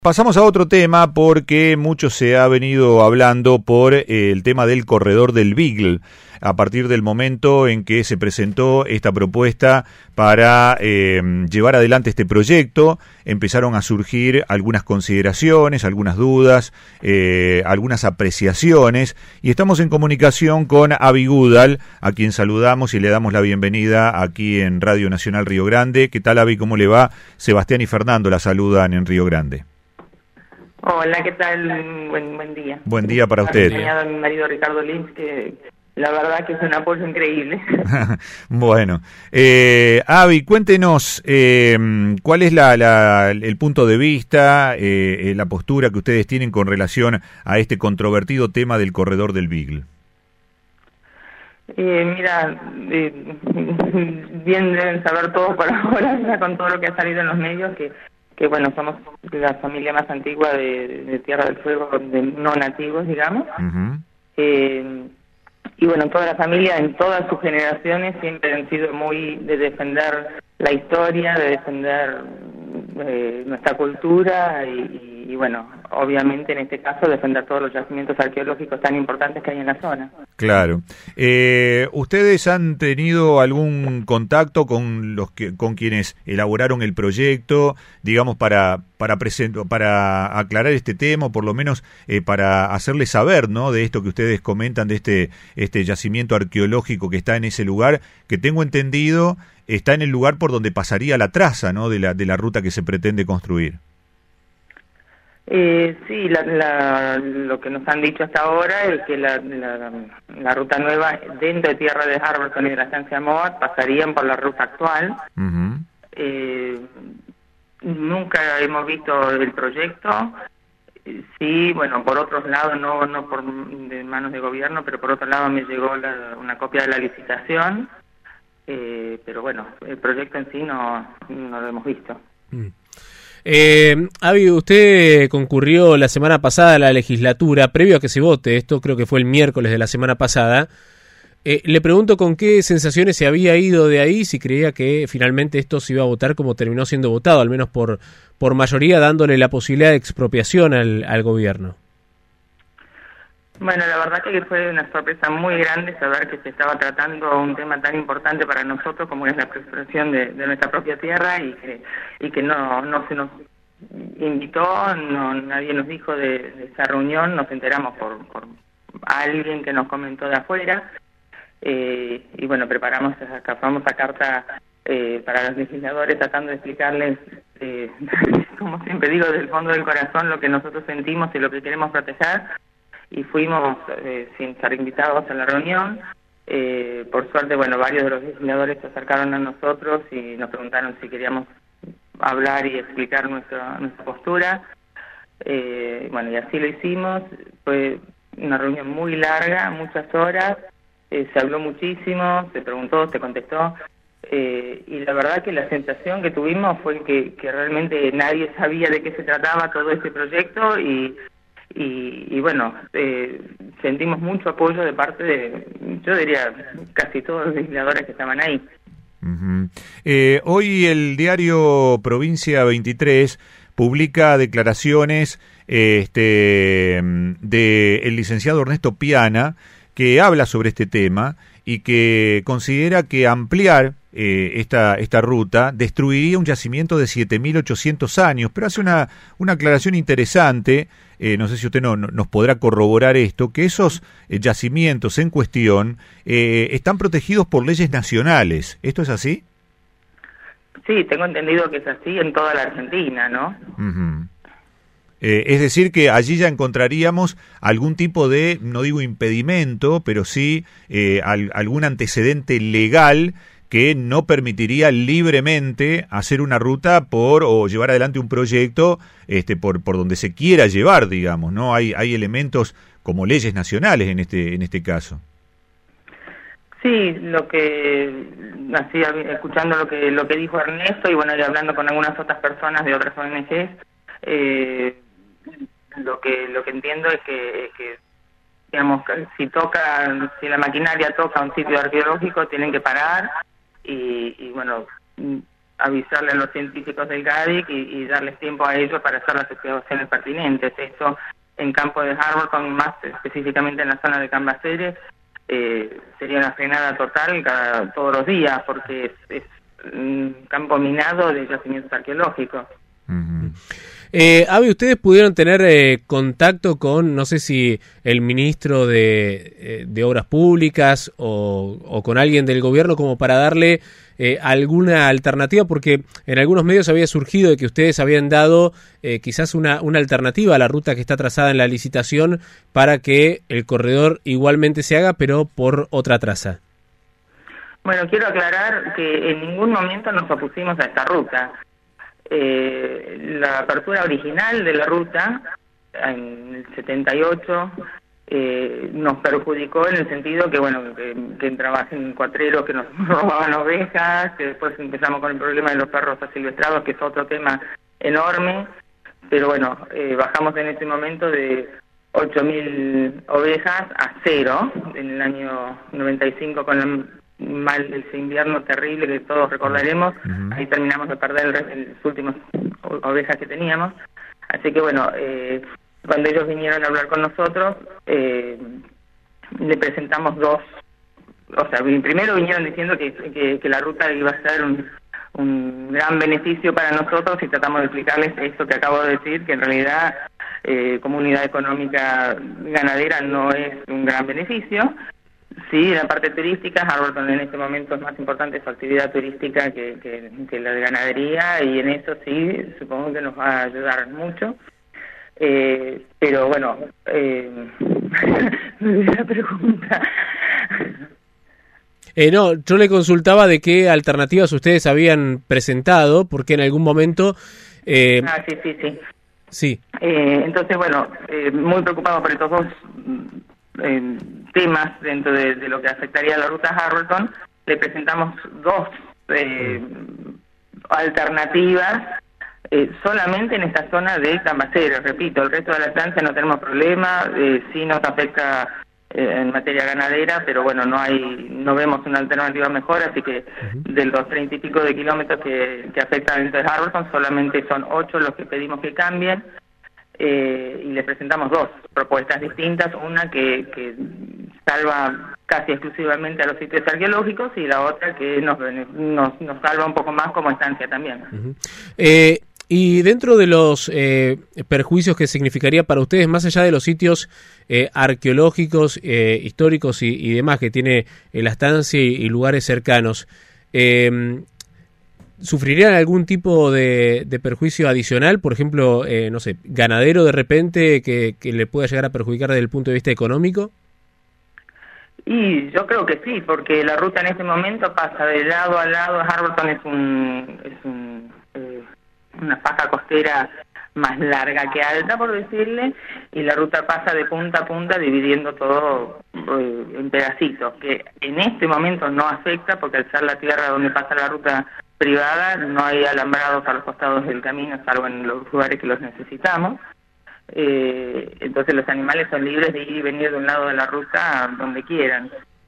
Pasamos a otro tema porque mucho se ha venido hablando por el tema del corredor del Beagle. A partir del momento en que se presentó esta propuesta para llevar adelante este proyecto, empezaron a surgir algunas consideraciones, algunas dudas, algunas apreciaciones, y estamos en comunicación con Avi Goodall, a quien saludamos y le damos la bienvenida aquí en Radio Nacional Río Grande. ¿Qué tal, Avi? ¿Cómo le va? Sebastián y Fernando la saludan en Río Grande. Hola, ¿qué tal? Buen día. Buen día para usted. Acompañado a mi marido Ricardo Lins, que la verdad que es un apoyo increíble. Bueno, Avi, cuéntenos cuál es el punto de vista, la postura que ustedes tienen con relación a este controvertido tema del corredor del Beagle. Mira, bien deben saber todos por ahora, ya con todo lo que ha salido en los medios, que bueno, somos la familia más antigua de Tierra del Fuego, de no nativos, digamos. Uh-huh. Y bueno, toda la familia, en todas sus generaciones, siempre han sido muy de defender la historia, de defender nuestra cultura y bueno, obviamente en este caso defender todos los yacimientos arqueológicos tan importantes que hay en la zona. Claro. ¿Ustedes han tenido algún contacto con con quienes elaboraron el proyecto, digamos, para aclarar este tema, o por lo menos para hacerles saber, ¿no?, de esto que ustedes comentan, de este yacimiento arqueológico que está en ese lugar, que tengo entendido está en el lugar por donde pasaría la traza, ¿no?, de la ruta que se pretende construir? Sí, lo que nos han dicho hasta ahora es que la ruta nueva dentro de Tierra de Harberson y de la estancia Moat pasarían por la ruta actual. Uh-huh. Nunca hemos visto el proyecto. Sí, bueno, por otros lados, no por de manos de gobierno, pero por otro lado me llegó una copia de la licitación, pero bueno, el proyecto en sí no lo hemos visto. Avi, usted concurrió la semana pasada a la legislatura, previo a que se vote, esto creo que fue el miércoles de la semana pasada. Le pregunto con qué sensaciones se había ido de ahí, si creía que finalmente esto se iba a votar como terminó siendo votado, al menos por mayoría, dándole la posibilidad de expropiación al gobierno. Bueno, la verdad que fue una sorpresa muy grande saber que se estaba tratando un tema tan importante para nosotros como es la preservación de nuestra propia tierra y que no se nos invitó, nadie nos dijo de esa reunión, nos enteramos por alguien que nos comentó de afuera. Y bueno, preparamos esa famosa carta para los legisladores, tratando de explicarles, como siempre digo, del fondo del corazón lo que nosotros sentimos y lo que queremos proteger, y fuimos sin ser invitados a la reunión. Por suerte, bueno, varios de los legisladores se acercaron a nosotros y nos preguntaron si queríamos hablar y explicar nuestra postura. Bueno, y así lo hicimos. Fue una reunión muy larga, muchas horas. Se habló muchísimo, se preguntó, se contestó, y la verdad que la sensación que tuvimos fue que realmente nadie sabía de qué se trataba todo este proyecto y bueno, sentimos mucho apoyo de parte de, yo diría, casi todos los legisladores que estaban ahí. Uh-huh. Hoy el diario Provincia 23 publica declaraciones del licenciado Ernesto Piana, que habla sobre este tema y que considera que ampliar esta ruta destruiría un yacimiento de 7.800 años, pero hace una aclaración interesante, no sé si usted nos podrá corroborar esto, que esos yacimientos en cuestión están protegidos por leyes nacionales. ¿Esto es así? Sí, tengo entendido que es así en toda la Argentina, ¿no? Uh-huh. Es decir, que allí ya encontraríamos algún tipo de, no digo impedimento, pero sí algún antecedente legal que no permitiría libremente hacer una ruta o llevar adelante un proyecto por donde se quiera llevar, digamos, ¿no? Hay elementos como leyes nacionales en este caso. Sí, así escuchando lo que dijo Ernesto y bueno, y hablando con algunas otras personas de otras ONGs, lo que entiendo es que digamos, si la maquinaria toca un sitio arqueológico, tienen que parar y bueno, avisarle a los científicos del GADIC y darles tiempo a ellos para hacer las excavaciones pertinentes. Esto en campo de Harborton, más específicamente en la zona de Cambaceres, sería una frenada total todos los días, porque es un campo minado de yacimientos arqueológicos. Avi, ¿ustedes pudieron tener contacto con, no sé si el ministro de Obras Públicas o con alguien del gobierno como para darle alguna alternativa? Porque en algunos medios había surgido de que ustedes habían dado quizás una alternativa a la ruta que está trazada en la licitación para que el corredor igualmente se haga, pero por otra traza. Bueno, quiero aclarar que en ningún momento nos opusimos a esta ruta. La apertura original de la ruta, en el 78, nos perjudicó en el sentido que, bueno, que entraban cuatreros que nos robaban ovejas, que después empezamos con el problema de los perros asilvestrados, que es otro tema enorme, pero bueno, bajamos en ese momento de 8.000 ovejas a 0 en el año 95 con ese invierno terrible que todos recordaremos. Ahí terminamos de perder las últimas ovejas que teníamos. Así que bueno, cuando ellos vinieron a hablar con nosotros, le presentamos dos. O sea, primero vinieron diciendo que la ruta iba a ser un gran beneficio para nosotros, y tratamos de explicarles esto que acabo de decir, que en realidad como unidad económica ganadera no es un gran beneficio. Sí, en la parte turística, Harborton en este momento es más importante su actividad turística que la de ganadería, y en eso sí, supongo que nos va a ayudar mucho. Pero bueno, la pregunta. No, yo le consultaba de qué alternativas ustedes habían presentado, porque en algún momento... Sí. Sí. Entonces, bueno, muy preocupado por estos dos temas dentro de lo que afectaría a la ruta Harborton. Le presentamos dos alternativas solamente en esta zona de Cambaceres. Repito, el resto de la estancia no tenemos problema, sí nos afecta en materia ganadera, pero bueno, no vemos una alternativa mejor, así que de los 30 y pico de kilómetros que afectan dentro de Harborton, solamente son 8 los que pedimos que cambien. Y le presentamos dos propuestas distintas, una que salva casi exclusivamente a los sitios arqueológicos, y la otra que nos salva un poco más como estancia también. Y dentro de los perjuicios que significaría para ustedes, más allá de los sitios arqueológicos, históricos y demás que tiene la estancia y lugares cercanos, ¿sufrirían algún tipo de perjuicio adicional? Por ejemplo, no sé, ganadero de repente que le pueda llegar a perjudicar desde el punto de vista económico. Y yo creo que sí, porque la ruta en este momento pasa de lado a lado. Harborton es una faja costera más larga que alta, por decirle, y la ruta pasa de punta a punta dividiendo todo en pedacitos, que en este momento no afecta, porque al ser la tierra donde pasa la ruta privada no hay alambrados a los costados del camino, salvo en los lugares que los necesitamos. Entonces los animales son libres de ir y venir de un lado de la ruta donde quieran.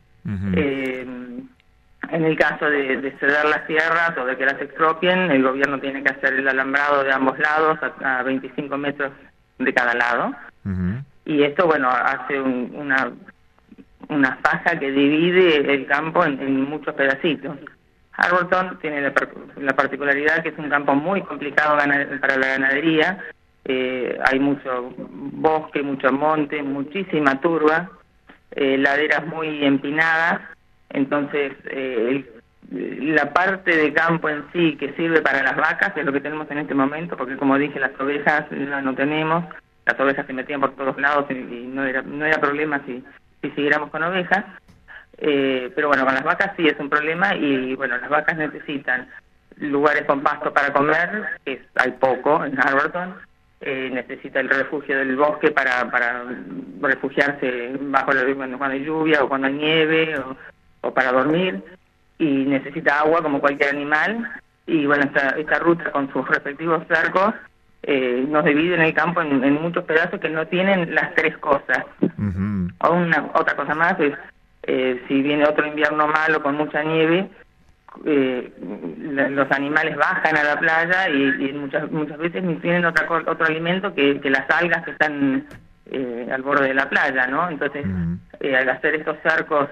En el caso de ceder las tierras o de que las expropien, el gobierno tiene que hacer el alambrado de ambos lados a 25 metros de cada lado. Y esto, bueno, hace una faja que divide el campo en muchos pedacitos. Harborton tiene la particularidad que es un campo muy complicado para la ganadería. Hay mucho bosque, mucho monte, muchísima turba, laderas muy empinadas. Entonces, la parte de campo en sí que sirve para las vacas, que es lo que tenemos en este momento, porque como dije, las ovejas ya no tenemos. Las ovejas se metían por todos lados y no era problema si siguiéramos con ovejas. Pero bueno, con las vacas sí es un problema, y bueno, las vacas necesitan lugares con pasto para comer, que hay poco en Harborton. Necesita el refugio del bosque para refugiarse cuando hay lluvia o cuando hay nieve, o para dormir, y necesita agua como cualquier animal. Y bueno, esta ruta con sus respectivos cercos nos divide en el campo en muchos pedazos que no tienen las tres cosas. Otra cosa más es, si viene otro invierno malo con mucha nieve, los animales bajan a la playa y muchas veces ni tienen otro alimento que las algas que están al borde de la playa, ¿no? Entonces, al hacer estos cercos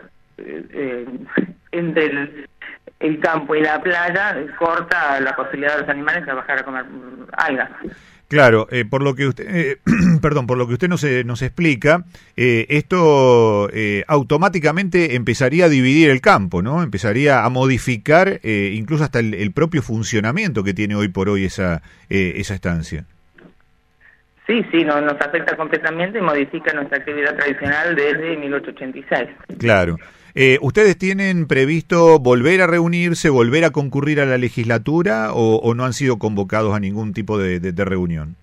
entre el campo y la playa, corta la posibilidad de los animales de bajar a comer algas. Claro, por lo que usted, perdón, por lo que usted nos explica, esto automáticamente empezaría a dividir el campo, ¿no? Empezaría a modificar incluso hasta el propio funcionamiento que tiene hoy por hoy esa estancia. Sí, nos afecta completamente y modifica nuestra actividad tradicional desde 1886. Claro. ¿Ustedes tienen previsto volver a reunirse, volver a concurrir a la legislatura o no han sido convocados a ningún tipo de reunión?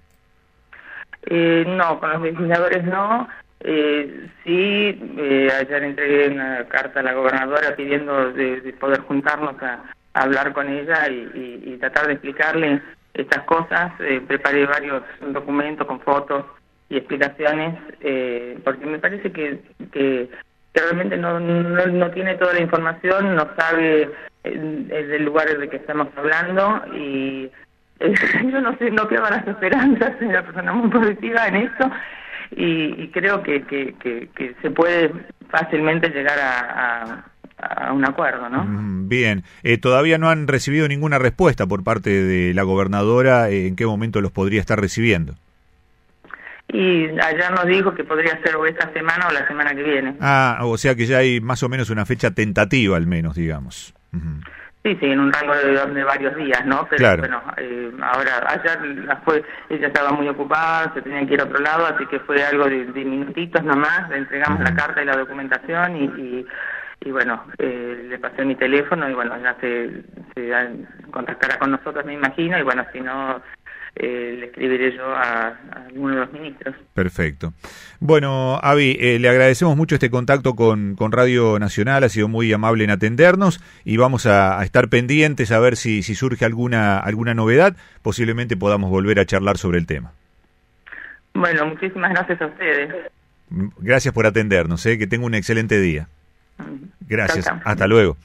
No, con los legisladores no. Sí, ayer entregué una carta a la gobernadora pidiendo de poder juntarnos a hablar con ella y tratar de explicarle estas cosas. Preparé varios documentos con fotos y explicaciones, porque me parece que realmente no tiene toda la información, no sabe del lugar de que estamos hablando y yo no sé, no pierdo las esperanzas, soy una persona muy positiva en esto y creo que se puede fácilmente llegar a un acuerdo, ¿no? Bien, todavía no han recibido ninguna respuesta por parte de la gobernadora. ¿En qué momento los podría estar recibiendo? Y ayer nos dijo que podría ser o esta semana o la semana que viene. Ah, o sea que ya hay más o menos una fecha tentativa al menos, digamos. Sí, en un rango de varios días, ¿no? Pero claro. Bueno, ahora, ayer ella estaba muy ocupada, se tenía que ir a otro lado, así que fue algo de minutitos nomás, le entregamos la carta y la documentación y bueno, le pasé mi teléfono y bueno, ya se contactará con nosotros, me imagino, y bueno, si no, le escribiré yo a alguno de los ministros. Perfecto. Bueno, Avi, le agradecemos mucho este contacto con Radio Nacional, ha sido muy amable en atendernos y vamos a estar pendientes a ver si surge alguna novedad, posiblemente podamos volver a charlar sobre el tema. Bueno, muchísimas gracias a ustedes. Gracias por atendernos, que tenga un excelente día. Gracias, Chao. hasta luego.